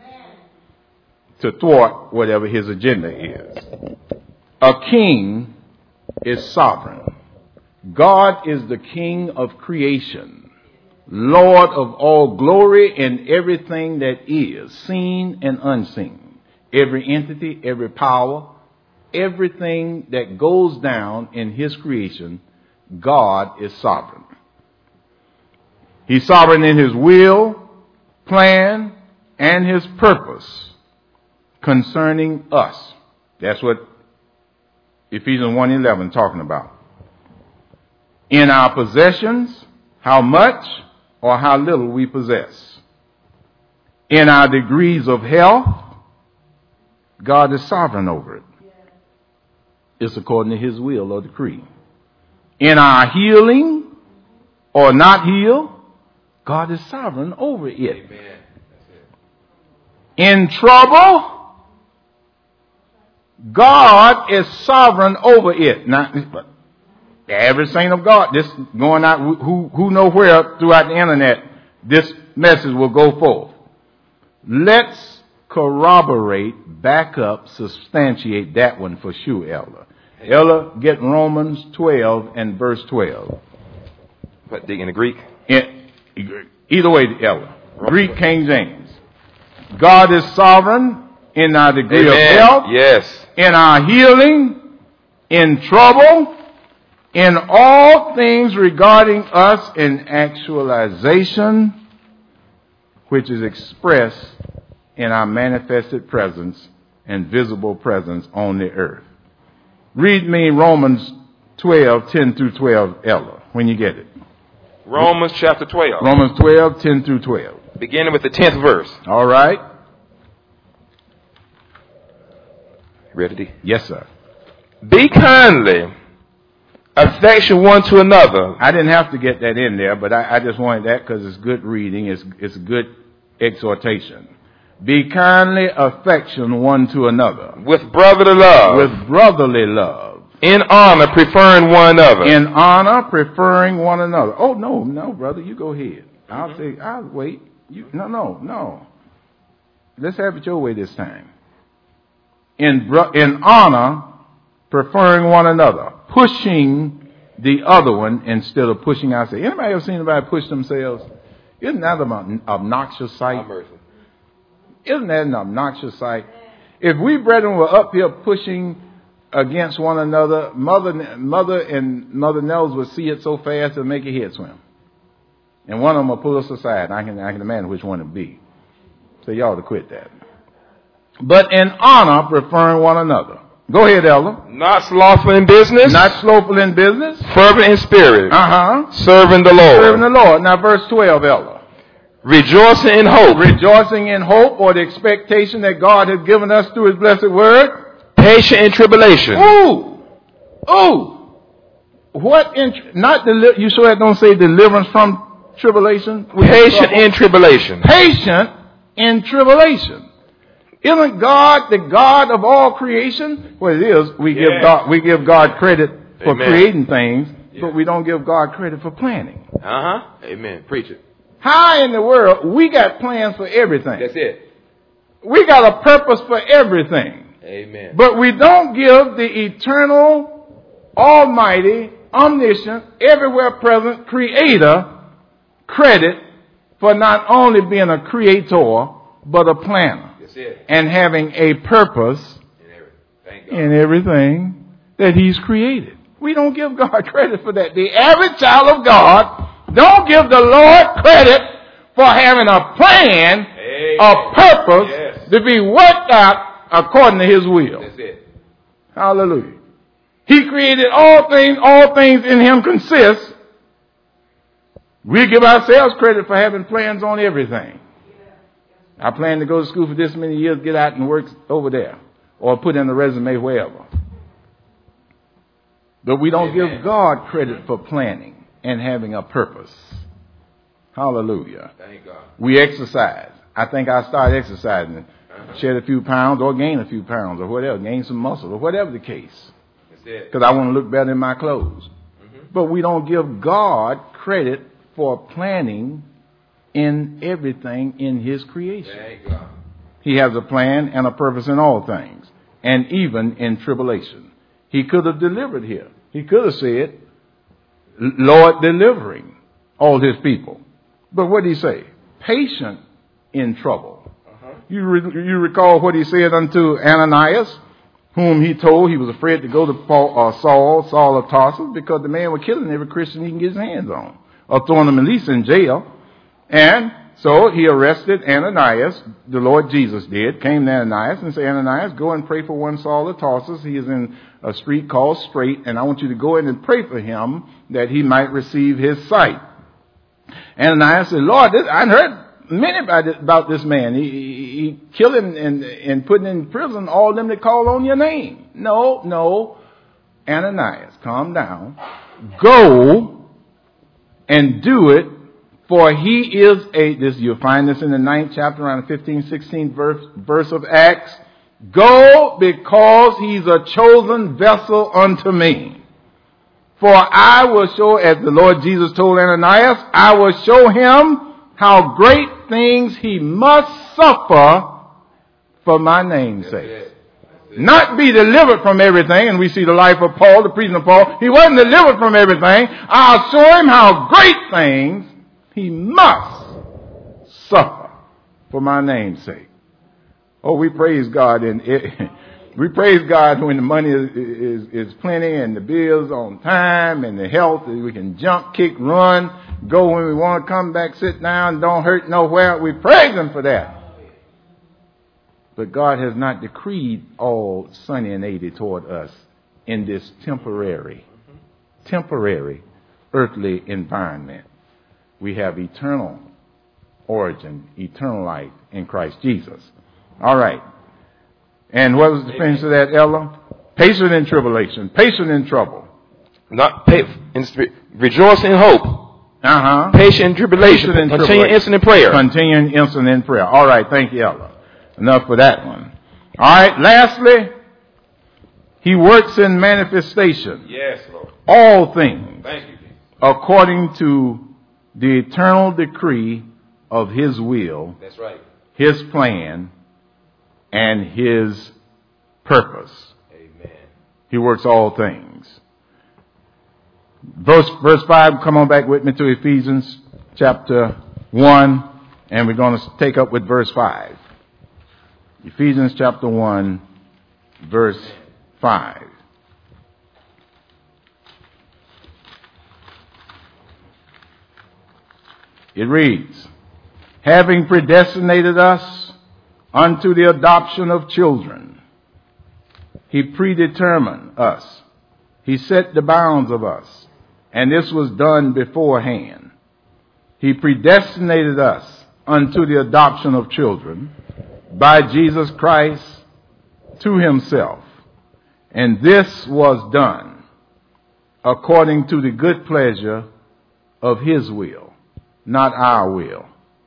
to thwart whatever his agenda is. A king is sovereign. God is the king of creation. Lord of all glory and everything that is, seen and unseen. Every entity, every power, everything that goes down in his creation, God is sovereign. He's sovereign in his will, plan, and his purpose concerning us. That's what Ephesians 1:11 talking about. In our possessions, how much or how little we possess. In our degrees of health, God is sovereign over it. It's according to his will or decree. In our healing or not heal, God is sovereign over it. Amen. In trouble, God is sovereign over it. Now, the average saint of God, this going out, who know where throughout the internet, this message will go forth. Let's corroborate, back up, substantiate that one for sure, Ella. Ella, get Romans 12 and verse 12. What, in the Greek? Either way, Ella. Greek, King James. God is sovereign in our degree of health. Yes. In our healing. In trouble. In all things regarding us in actualization, which is expressed in our manifested presence and visible presence on the earth. Read me Romans 12, 10 through 12, Ella, when you get it. Romans chapter 12. Romans 12, 10 through 12. Beginning with the 10th verse. All right. Ready? Yes, sir. Be kindly affection one to another. I didn't have to get that in there, but I just wanted that because it's good reading. It's good exhortation. Be kindly affection one to another. With brotherly love. With brotherly love. In honor, preferring one another. In honor, preferring one another. Oh, no, brother, you go ahead. I'll wait. No. Let's have it your way this time. In honor, preferring one another. Pushing the other one instead of pushing ourselves. Anybody ever seen anybody push themselves? Isn't that an obnoxious sight? Isn't that an obnoxious sight? If we brethren were up here pushing against one another, Mother Nels would see it so fast it'll make your head swim. And one of them will pull us aside. I can imagine which one it'd be. So y'all to quit that. But in honor, preferring one another. Go ahead, Ella. Not slothful in business. Not slothful in business. Fervent in spirit. Serving the Lord. Serving the Lord. Now verse 12, Ella. Rejoicing in hope. Rejoicing in hope, or the expectation that God has given us through his blessed word. Patient in tribulation. What you sure that don't say deliverance from tribulation? Patient in tribulation. Patient in tribulation. Isn't God the God of all creation? Well, it is. We give God credit for creating things, but we don't give God credit for planning. Amen. Preach it. How in the world? We got plans for everything. That's it. We got a purpose for everything. Amen. But we don't give the eternal, almighty, omniscient, everywhere present creator credit for not only being a creator, but a planner. That's it. And having a purpose in everything that he's created. We don't give God credit for that. The average child of God don't give the Lord credit for having a plan, a purpose to be worked out according to his will. That's it. Hallelujah. He created all things in him consist. We give ourselves credit for having plans on everything. I plan to go to school for this many years, get out and work over there, or put in a resume wherever. But we don't give God credit for planning and having a purpose. Hallelujah. Thank God. We exercise. I think I started exercising, shed a few pounds or gain a few pounds or whatever, gain some muscle or whatever the case. Because I want to look better in my clothes. But we don't give God credit for planning in everything in his creation. Thank God. He has a plan and a purpose in all things, and even in tribulation. He could have delivered here. He could have said, Lord, delivering all his people. But what did he say? Patient in trouble. You recall what he said unto Ananias, whom he told he was afraid to go to Saul of Tarsus, because the man was killing every Christian he can get his hands on, or throwing him at least in jail. And so he arrested Ananias. The Lord Jesus did. Came to Ananias and said, Ananias, go and pray for one Saul of Tarsus. He is in a street called Straight, and I want you to go in and pray for him that he might receive his sight. Ananias said, Lord, I heard many about this man. He killing and putting in prison all them that call on your name. No. Ananias, calm down. Go and do it. For he is you'll find this in the 9th chapter, around the 15th, 16th verse of Acts. Go, because he's a chosen vessel unto me. For I will show, as the Lord Jesus told Ananias, I will show him how great things he must suffer for my name's sake. Not be delivered from everything. And we see the life of Paul, the preaching of Paul. He wasn't delivered from everything. I'll show him how great things he must suffer for my name's sake. Oh, we praise God, and we praise God when the money is plenty and the bills on time and the health, and we can jump, kick, run, go when we want to, come back, sit down, don't hurt nowhere. We praise Him for that. But God has not decreed all sunny and 80 toward us in this temporary earthly environment. We have eternal origin, eternal life in Christ Jesus. All right. And what was the finish of that, Ella? Patient in tribulation, patient in trouble. Rejoice in hope. Patient in tribulation. Continue instant in prayer. Continuing instant in prayer. All right. Thank you, Ella. Enough for that one. All right. Lastly, He works in manifestation. Yes, Lord. All things. Thank you. According to the eternal decree of His will. That's right. His plan and His purpose. Amen. He works all things. Verse 5, come on back with me to Ephesians chapter 1, and we're going to take up with verse 5. Ephesians chapter 1, verse 5. It reads, having predestinated us unto the adoption of children, He predetermined us. He set the bounds of us, and this was done beforehand. He predestinated us unto the adoption of children by Jesus Christ to Himself. And this was done according to the good pleasure of His will, not our will.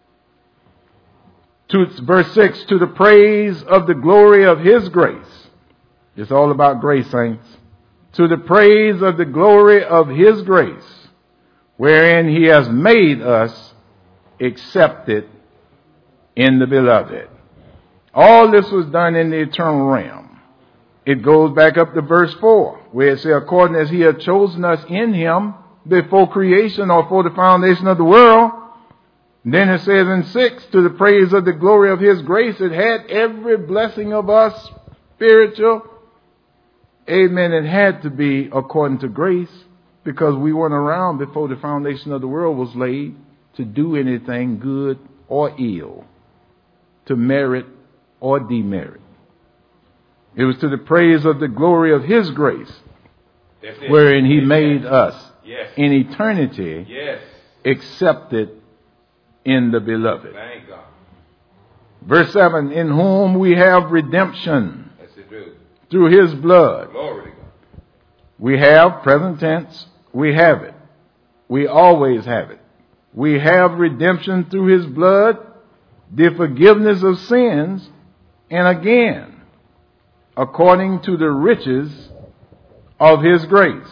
To verse 6, to the praise of the glory of His grace. It's all about grace, saints. To the praise of the glory of His grace, wherein He has made us accepted in the beloved. All this was done in the eternal realm. It goes back up to verse 4, where it says, according as he had chosen us in him before creation or for the foundation of the world. Then it says in 6, to the praise of the glory of his grace, it had every blessing of us spiritual. Amen. It had to be according to grace, because we weren't around before the foundation of the world was laid to do anything good or ill, to merit or demerit. It was to the praise of the glory of his grace, wherein he made us in eternity accepted in the beloved. Thank God. Verse 7, in whom we have redemption through his blood. Glory to God. We have, present tense, we have it. We always have it. We have redemption through his blood, the forgiveness of sins, and again, according to the riches of his grace,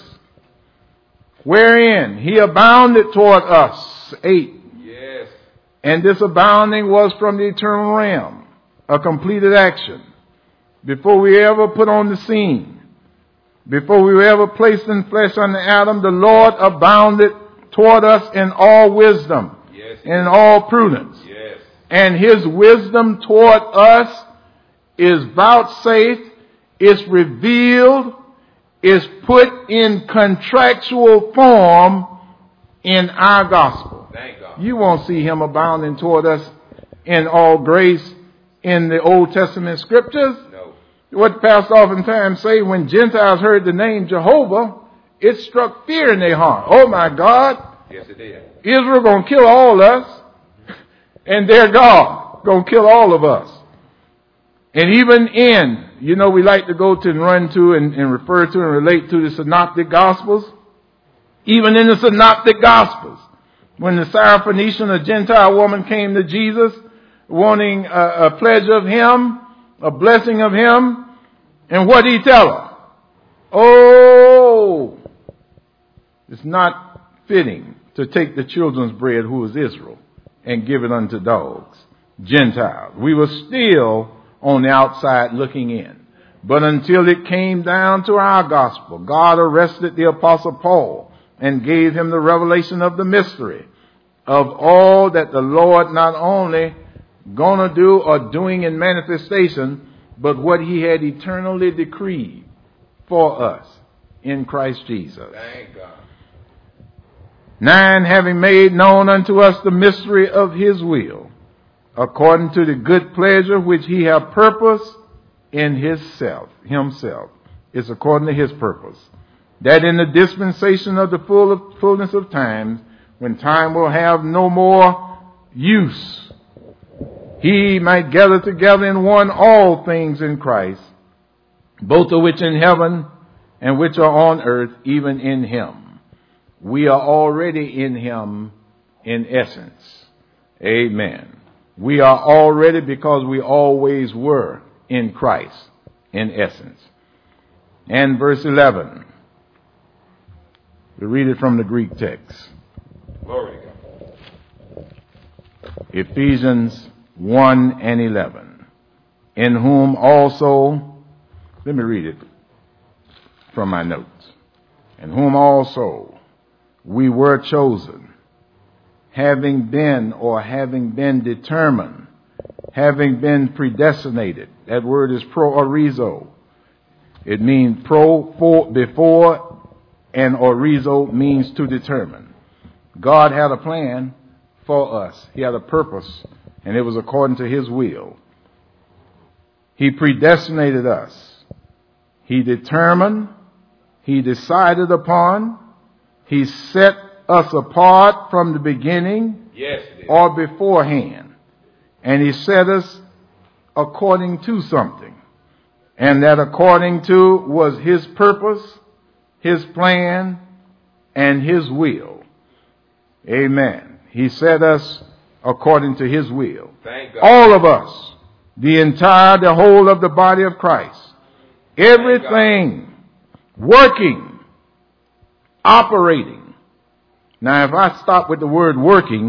wherein he abounded toward us. 8. Yes. And this abounding was from the eternal realm, a completed action. Before we ever put on the scene, before we were ever placed in flesh under Adam, the Lord abounded toward us in all wisdom, in all prudence. Yes. And his wisdom toward us is vouchsafed, is revealed, is put in contractual form in our gospel. Thank God. You won't see him abounding toward us in all grace in the Old Testament scriptures. No. What pastors oftentimes say, when Gentiles heard the name Jehovah, it struck fear in their heart. Oh my God. Yes, it did. Israel gonna kill all us, and their God gonna kill all of us. And even in, we like to go to and run to and refer to and relate to the Synoptic Gospels. Even in the Synoptic Gospels, when the Syrophoenician, a Gentile woman, came to Jesus wanting a pledge of him, a blessing of him, and what did he tell her? Oh, it's not fitting to take the children's bread, who is Israel, and give it unto dogs, Gentiles. We were still on the outside looking in. But until it came down to our gospel, God arrested the Apostle Paul and gave him the revelation of the mystery of all that the Lord not only gonna do or doing in manifestation, but what he had eternally decreed for us in Christ Jesus. Thank God. 9, having made known unto us the mystery of his will, according to the good pleasure which he hath purposed in himself. It's according to his purpose, that in the dispensation of the fullness of times, when time will have no more use, he might gather together in one all things in Christ, both of which in heaven and which are on earth, even in him. We are already in him in essence. Amen. We are already, because we always were in Christ in essence. And verse 11. We read it from the Greek text. Glory to God. Ephesians 1 and 11. In whom also, let me read it from my notes. In whom also we were chosen, having been determined, having been predestinated. That word is proorizo. It means before, and orizo means to determine. God had a plan for us. He had a purpose, and it was according to his will. He predestinated us. He determined, he decided upon, he set us apart from the beginning, or beforehand. And he set us according to something. And that according to was his purpose, his plan, and his will. Amen. He set us according to his will. Thank God. All of us, the whole of the body of Christ. Everything working, operating. Now, if I stop with the word working,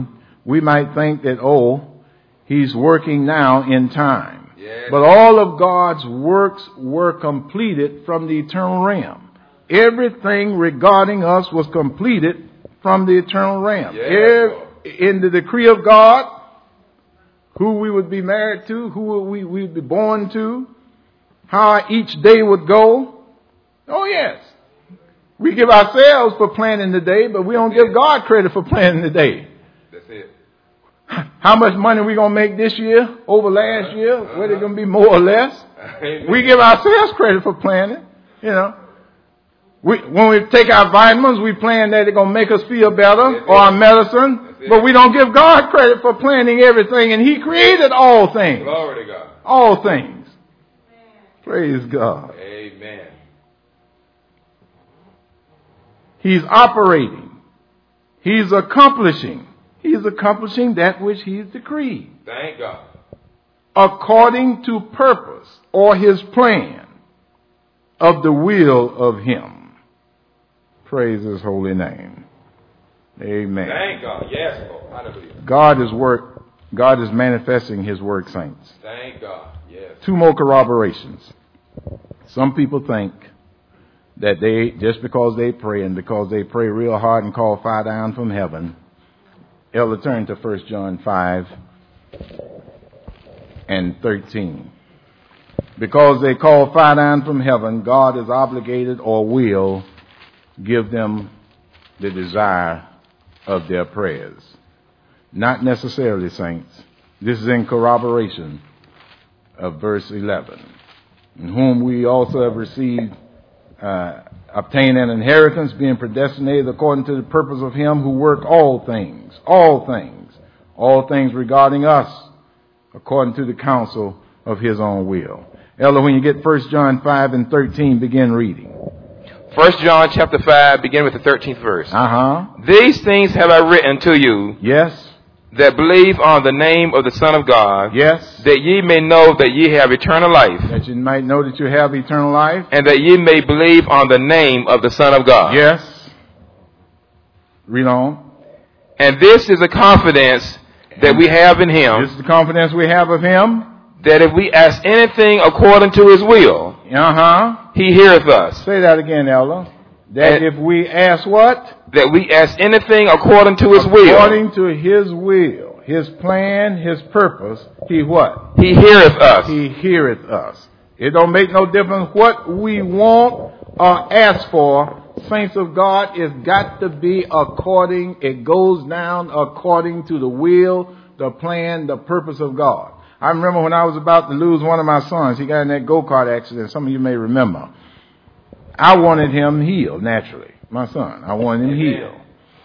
we might think that, he's working now in time. Yes. But all of God's works were completed from the eternal realm. Everything regarding us was completed from the eternal realm. Yes. In the decree of God, who we would be married to, who we would be born to, how each day would go. Oh, yes. We give ourselves for planning the day, but we don't give God credit for planning the day. That's it. How much money we going to make this year over last year? Whether it's going to be more or less? We give ourselves credit for planning, you know. When we take our vitamins, we plan that it's going to make us feel better, or our medicine, but we don't give God credit for planning everything, and He created all things. Glory to God. All things. Praise God. Amen. He's operating. He's accomplishing. He's accomplishing that which He's decreed. Thank God. According to purpose or His plan of the will of Him. Praise His holy name. Amen. Thank God. Yes, Lord. Hallelujah. God is manifesting His work, saints. Thank God. Yes. Two more corroborations. Some people think that just because they pray and because they pray real hard and call fire down from heaven. Elder, turn to 1 John 5 and 13. Because they call fire down from heaven, God is obligated or will give them the desire of their prayers. Not necessarily, saints. This is in corroboration of verse 11. In whom we also have received, obtained an inheritance, being predestinated according to the purpose of Him who worked all things regarding us, according to the counsel of His own will. Elder, when you get 1 John 5 and 13, begin reading. 1 John chapter 5, begin with the 13th verse. These things have I written to you. Yes. That believe on the name of the Son of God. Yes. That ye may know that ye have eternal life. That you might know that you have eternal life. And that ye may believe on the name of the Son of God. Yes. Read on. And this is a confidence that we have in Him. This is the confidence we have of Him. That if we ask anything according to His will, He heareth us. Say that again, Elder. That if we ask what? That we ask anything according to His will. According to His will, His plan, His purpose, He what? He heareth us. He heareth us. It don't make no difference what we want or ask for. Saints of God, it's got to be according, it goes down according to the will, the plan, the purpose of God. I remember when I was about to lose one of my sons, he got in that go-kart accident, some of you may remember. I wanted him healed, naturally. My son, I wanted him healed.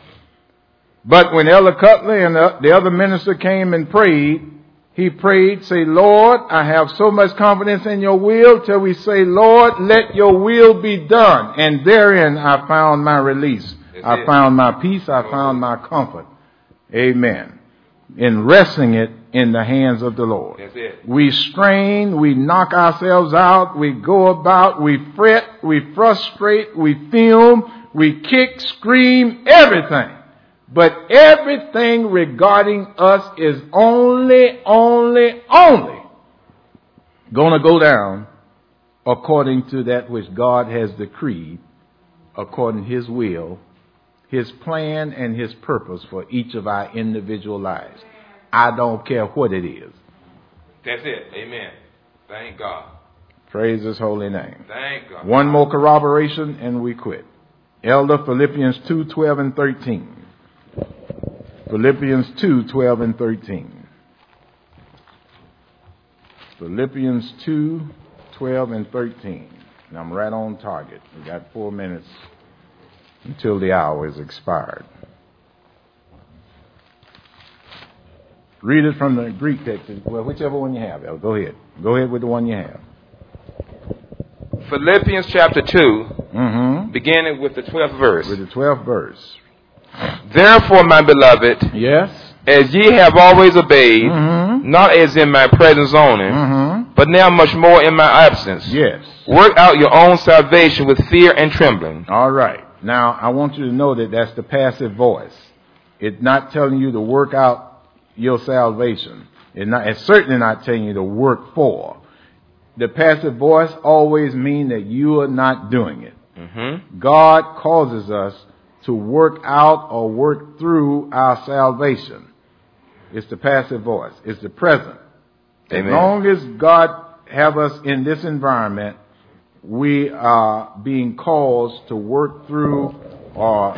But when Elder Cutler and the other minister came and prayed, he prayed, say, Lord, I have so much confidence in your will, till we say, Lord, let your will be done. And therein I found my release. I found my peace. I found my comfort. Amen. In resting it in the hands of the Lord. That's it. We strain, we knock ourselves out, we go about, we fret, we frustrate, we fume, we kick, scream, everything. But everything regarding us is only going to go down according to that which God has decreed, according to His will, His plan, and His purpose for each of our individual lives. I don't care what it is. That's it. Amen. Thank God. Praise His holy name. Thank God. One more corroboration and we quit. Elder, Philippians 2:12 and 13. Philippians 2:12 and 13. Philippians 2:12 and 13. And I'm right on target. We got 4 minutes until the hour is expired. Read it from the Greek text. Well, whichever one you have, El. Go ahead. Go ahead with the one you have. Philippians chapter 2, beginning with the 12th verse. With the 12th verse. Therefore, my beloved, yes, as ye have always obeyed, not as in my presence only, but now much more in my absence. Yes. Work out your own salvation with fear and trembling. All right. Now, I want you to know that that's the passive voice. It's not telling you to work out your salvation. It's certainly not telling you to work for. The passive voice always means that you are not doing it. Mm-hmm. God causes us to work out or work through our salvation. It's the passive voice. It's the present. Amen. As long as God have us in this environment, we are being caused to work through or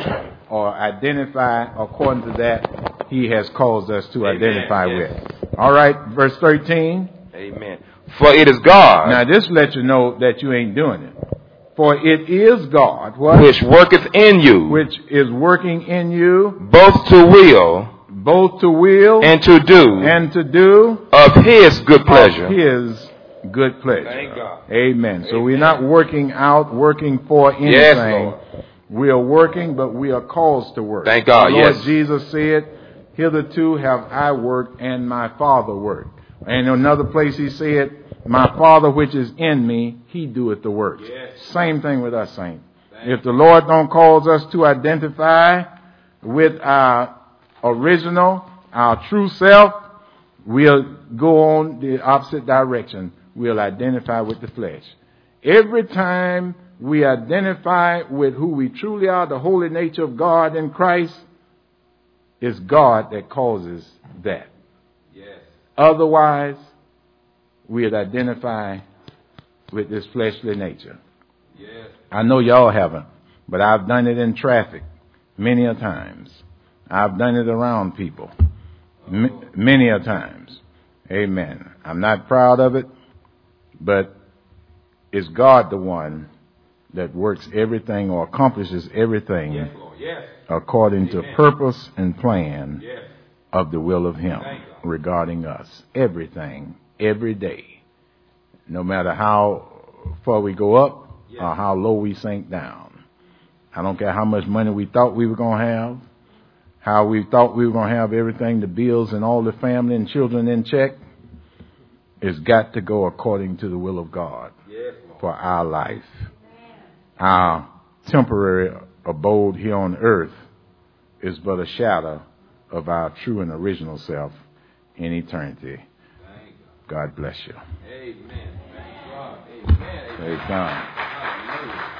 identify according to that He has caused us to identify with. All right, verse 13. Amen. For it is God. Now this lets you know that you ain't doing it. For it is God, what? Which worketh in you. Which is working in you. Both to will. Both to will. And to do. And to do. Of His good pleasure. Of His good pleasure. Thank God. Amen. So Amen. we're not working for anything. Yes, Lord. We are working, but we are caused to work. Thank God, the Lord yes. Jesus said, hitherto have I worked and my Father worked. And in another place He said, my Father which is in me, He doeth the work. Yes. Same thing with us, saints. If the Lord don't cause us to identify with our original, our true self, we'll go on the opposite direction. We'll identify with the flesh. Every time we identify with who we truly are, the holy nature of God in Christ, it's God that causes that. Yes. Otherwise, we'd identify with this fleshly nature. Yes. I know y'all haven't, but I've done it in traffic many a times. I've done it around people many a times. Amen. I'm not proud of it, but it's God the one that works everything or accomplishes everything Yes, Lord. Yes. according Amen. to purpose and plan Yes. of the will of Him Thank God. regarding us. Everything, every day. No matter how far we go up or how low we sink down. I don't care how much money we thought we were going to have, how we thought we were going to have everything, the bills and all the family and children in check. It's got to go according to the will of God for our life. Our temporary abode here on earth is but a shadow of our true and original self in eternity. God bless you. Amen. Thank God. Amen. Praise God. Hallelujah.